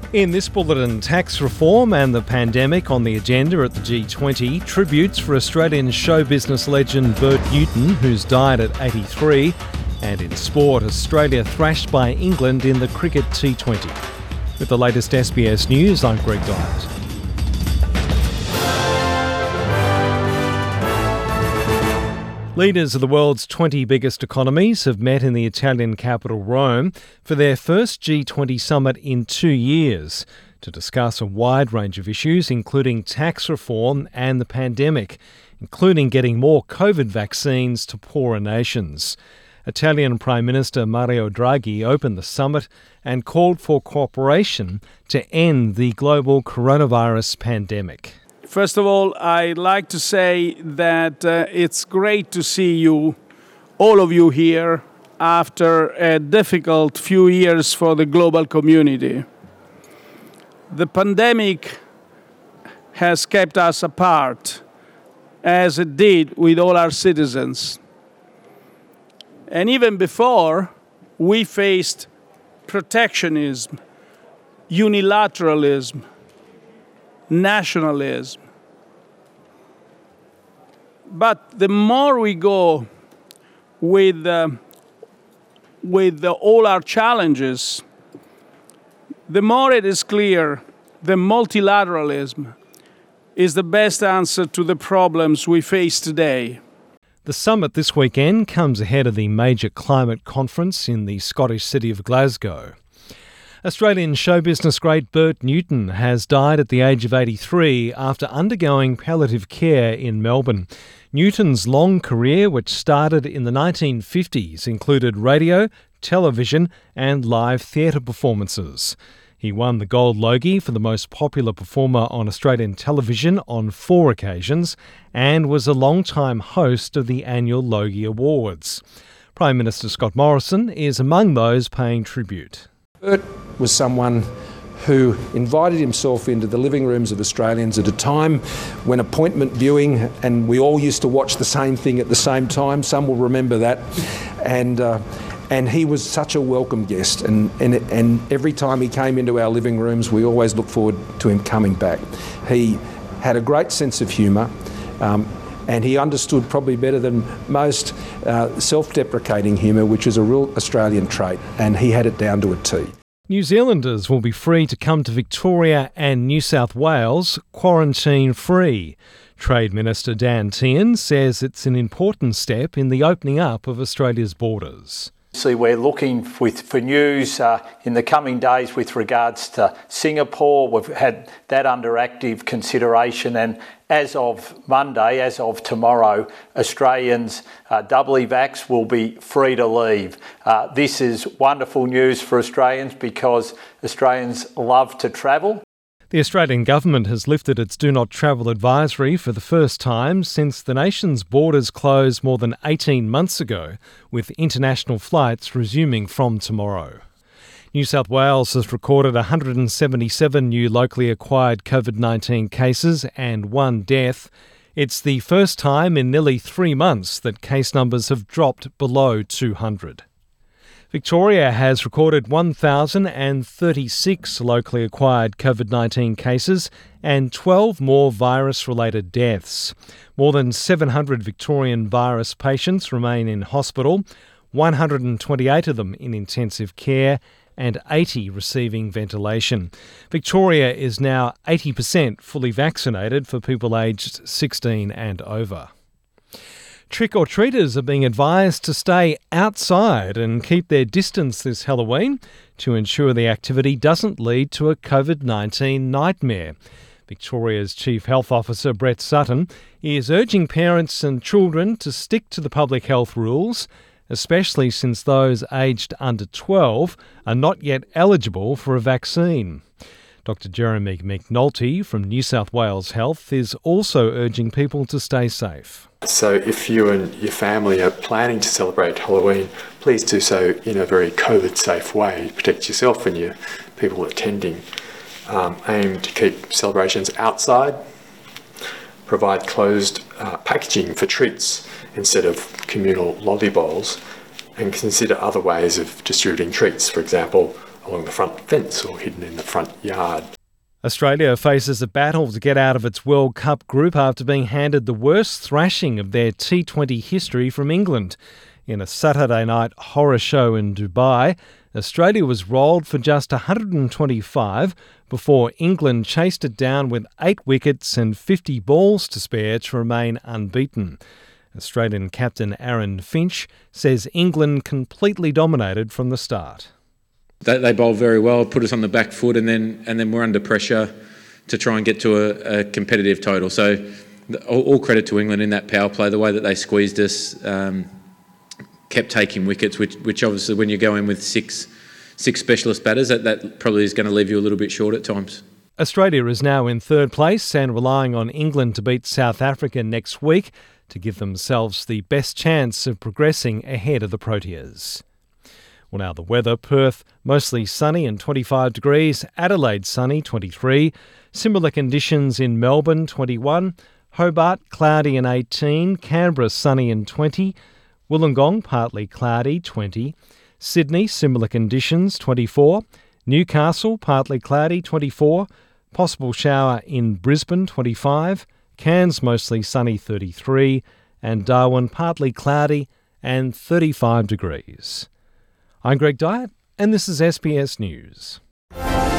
In this bulletin, tax reform and the pandemic on the agenda at the G20, tributes for Australian show business legend Bert Newton, who's died at 83, and in sport, Australia thrashed by England in the cricket T20. With the latest SBS News, I'm Greg Dyett. Leaders of the world's 20 biggest economies have met in the Italian capital Rome for their first G20 summit in 2 years to discuss a wide range of issues, including tax reform and the pandemic, including getting more COVID vaccines to poorer nations. Italian Prime Minister Mario Draghi opened the summit and called for cooperation to end the global coronavirus pandemic. First of all, I'd like to say that it's great to see you, all of you here, after a difficult few years for the global community. The pandemic has kept us apart, as it did with all our citizens. And even before, we faced protectionism, unilateralism, nationalism. But the more we go with all our challenges, the more it is clear that multilateralism is the best answer to the problems we face today. The summit this weekend comes ahead of the major climate conference in the Scottish city of Glasgow. Australian show business great Bert Newton has died at the age of 83 after undergoing palliative care in Melbourne. Newton's long career, which started in the 1950s, included radio, television and live theatre performances. He won the Gold Logie for the most popular performer on Australian television on 4 occasions and was a long-time host of the annual Logie Awards. Prime Minister Scott Morrison is among those paying tribute. Bert was someone who invited himself into the living rooms of Australians at a time when appointment viewing, and we all used to watch the same thing at the same time, some will remember that, and he was such a welcome guest, and every time he came into our living rooms we always looked forward to him coming back. He had a great sense of humour, and he understood probably better than most self-deprecating humour, which is a real Australian trait, and he had it down to a T. New Zealanders will be free to come to Victoria and New South Wales quarantine-free. Trade Minister Dan Tehan says it's an important step in the opening up of Australia's borders. We're looking for news in the coming days with regards to Singapore. We've had that under active consideration, and as of Monday, as of tomorrow, Australians doubly vaxxed will be free to leave. This is wonderful news for Australians because Australians love to travel. The Australian government has lifted its Do Not Travel advisory for the first time since the nation's borders closed more than 18 months ago, with international flights resuming from tomorrow. New South Wales has recorded 177 new locally acquired COVID-19 cases and 1 death. It's the first time in nearly 3 months that case numbers have dropped below 200. Victoria has recorded 1,036 locally acquired COVID-19 cases and 12 more virus-related deaths. More than 700 Victorian virus patients remain in hospital, 128 of them in intensive care and 80 receiving ventilation. Victoria is now 80% fully vaccinated for people aged 16 and over. Trick-or-treaters are being advised to stay outside and keep their distance this Halloween to ensure the activity doesn't lead to a COVID-19 nightmare. Victoria's Chief Health Officer Brett Sutton is urging parents and children to stick to the public health rules, especially since those aged under 12 are not yet eligible for a vaccine. Dr Jeremy McNulty from New South Wales Health is also urging people to stay safe. So if you and your family are planning to celebrate Halloween, please do so in a very COVID-safe way. Protect yourself and your people attending. Aim to keep celebrations outside. Provide closed packaging for treats instead of communal lolly bowls, and consider other ways of distributing treats, for example, along the front fence or hidden in the front yard. Australia faces a battle to get out of its World Cup group after being handed the worst thrashing of their T20 history from England. In a Saturday night horror show in Dubai, Australia was rolled for just 125 before England chased it down with 8 wickets and 50 balls to spare to remain unbeaten. Australian captain Aaron Finch says England completely dominated from the start. They bowled very well, put us on the back foot, and then we're under pressure to try and get to a competitive total. So all credit to England in that power play, the way that they squeezed us, kept taking wickets, which obviously when you go in with six specialist batters, that probably is going to leave you a little bit short at times. Australia is now in third place and relying on England to beat South Africa next week to give themselves the best chance of progressing ahead of the Proteas. Well, now the weather. Perth, mostly sunny and 25 degrees. Adelaide, sunny, 23. Similar conditions in Melbourne, 21. Hobart, cloudy and 18. Canberra, sunny and 20. Wollongong, partly cloudy, 20. Sydney, similar conditions, 24. Newcastle, partly cloudy, 24. Possible shower in Brisbane, 25. Cairns, mostly sunny, 33. And Darwin, partly cloudy and 35 degrees. I'm Greg Dyett, and this is SBS News.